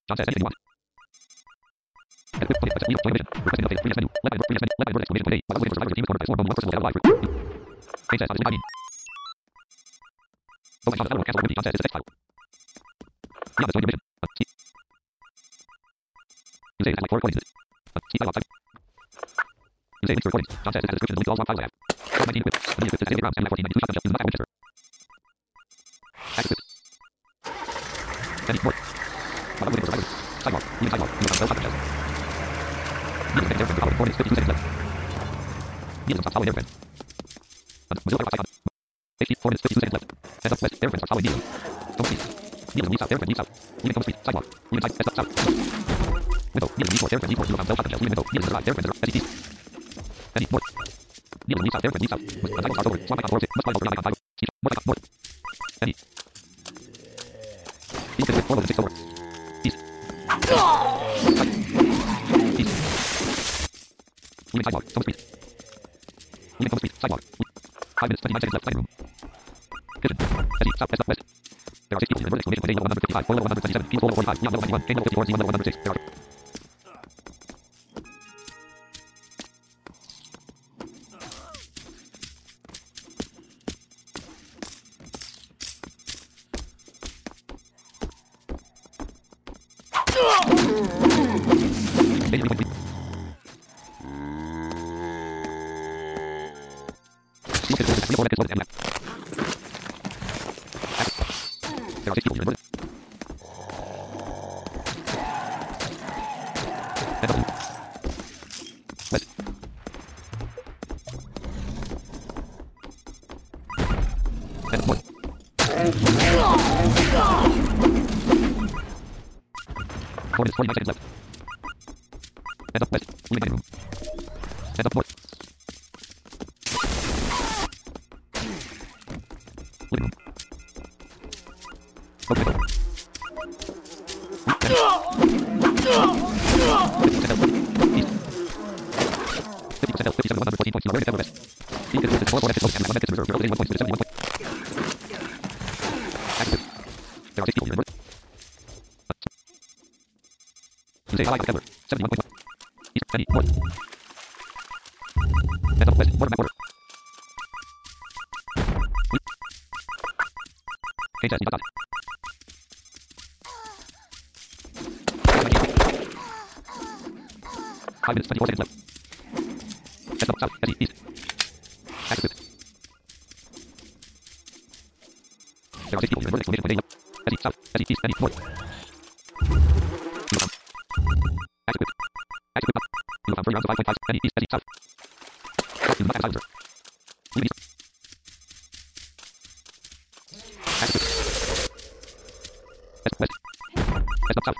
John says anything you want. Edit quick. Join mission. Requesting update. Previous menu. Left edit. Previous menu. Left edit. Exclamation point A. While waiting for survivor team to corner by storm. One person will alive. Page says, I mean. Voting John cancel activity. John says it's a text file. Beyond this, join your mission. You say it's like 4 recordings. See dialogue type. You say links to recordings. John says it's a description. Delete all wrong files I have. 19 equipped. The equipped is David Rounds and 1492 shotgun shell. Use the map Winchester. Active. Any more. While waiting for survivor. Sidewalk. Leaving sidewalk. Use on shotgun shells. Needles and airframe. Power recordings. 52 seconds left. Needles on top following airframe. Mozilla Firefox icon. HD 4 minutes 52 seconds left. Heads up west. Airframe starts following needles. Don't speed. Needles leave south. Airframe leave south. Leaving home street. Sidewalk. Leaving side. Heads up south. Window. Needles leave north. Airframe leave north. Use on shotgun shells. Leaving window. Needles arrive. Airframe arrive. SEC. Any north. Needles leave south. Airframe leave south. On sidewalk starts over. Swamp icon 406. Must fly over. Icon 5. More icon north. Any. East is with 4 6 over. East. East. Leaving sidewalk. Home street. Leaving home street. Sidewalk. 5 minutes 29 seconds left. Playing room. Kitchen. SE. South. West. West. There are 6 people in the exclamation point A level 155. Floor level 177. Field level 45. Neon level 91. Chain level 54. Z1 level 106. There are. Four minutes 49 seconds left. Heads up west. Leaving room. Heads up north. Living room. Okay. East. 50% L. 57 114.0. Where is west? East is 4 exit and 1 exit reserve. 0.1.71. Active. There are 6 people in the north. Say allied with Kevlar. 71.1. East. Any. North. Heads up west. Border map border. Page says dot. 5 minutes 24 seconds left. Heads up south. SE. East. Active. There are 6 people in the north. Exclamation point A. SE. South. SE. East. Any. North. Active. Active. You have 30 rounds of 5.5. Any. East. Any. South. South in the map silencer. Leave east. Active. West. West. Heads up south.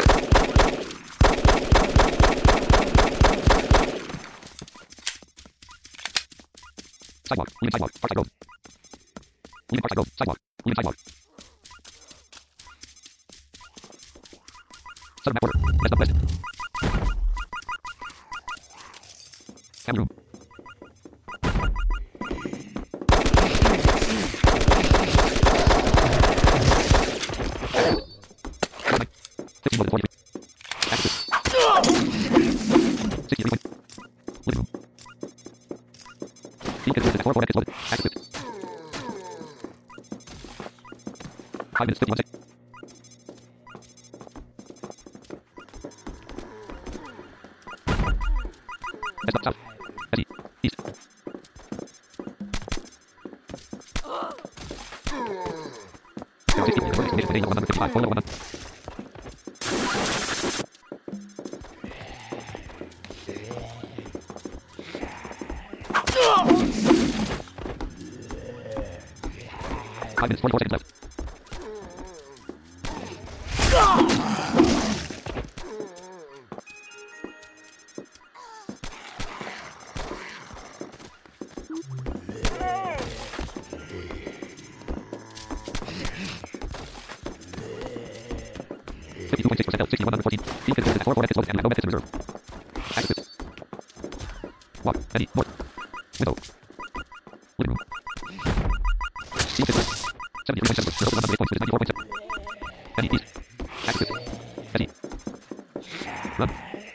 Sidewalk. Leaving sidewalk. Parkside road. Leaving Parkside road. Sidewalk. Leaving sidewalk. Southern map border. Heads up west. Camera room. Active. 15 more than 43. Active. 63 point. Living room. Team is at 4 exit loaded. Active. 5 minutes 51 seconds. Heads up south. SE. East. There are 6 people in the exclamation point A level 155. Floor level 100. Five minutes 44 seconds left. L, 6114. Team is at 4 exit loaded and no exit reserve. Active. Walk. Any. North. Window. Living room. Team is 73.7. 94.7. Any. East. Active. Any. Run.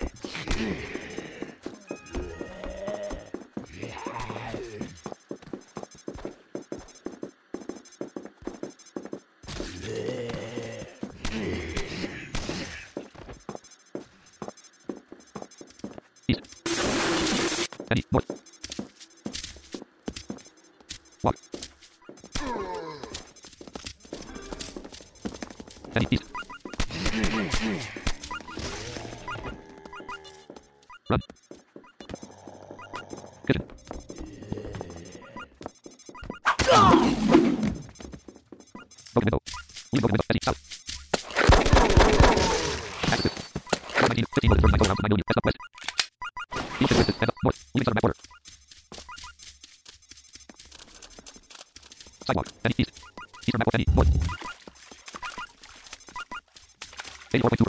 East. Any. North. Walk. Any. East. Run. Kitchen. Broken window. Leave broken window. Any. South. Exit. 19, 15 minutes, 39 around 9 million. Heads up west. East is west. Heads up north. Leaving southern back border. Sidewalk. Any. East. Eastern back border. Any. North. 84.2.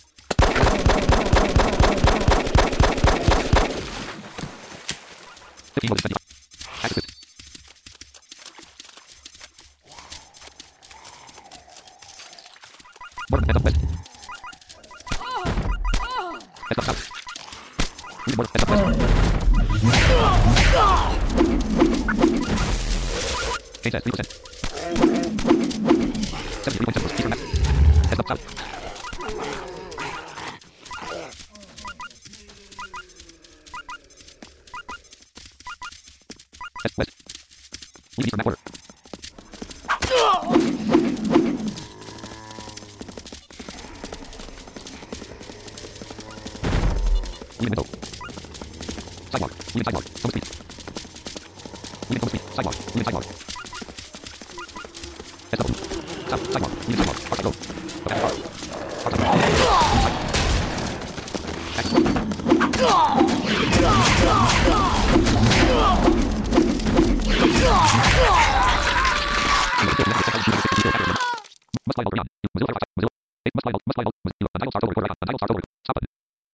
Exit. Border, heads up west. Heads up south. Leaving border, heads up west. Change that, 3%. 73.7, eastern map. Heads up south. Heads west. Leaving eastern map border. Leaving middle. Sidewalk. Leaving sidewalk. From the street. Leaving from the street. Sidewalk. Leaving sidewalk. Heads up. South. Sidewalk. Leaving sidewalk. Outside road. Back car. Outside road. Exit. Must fly over beyond. Brazil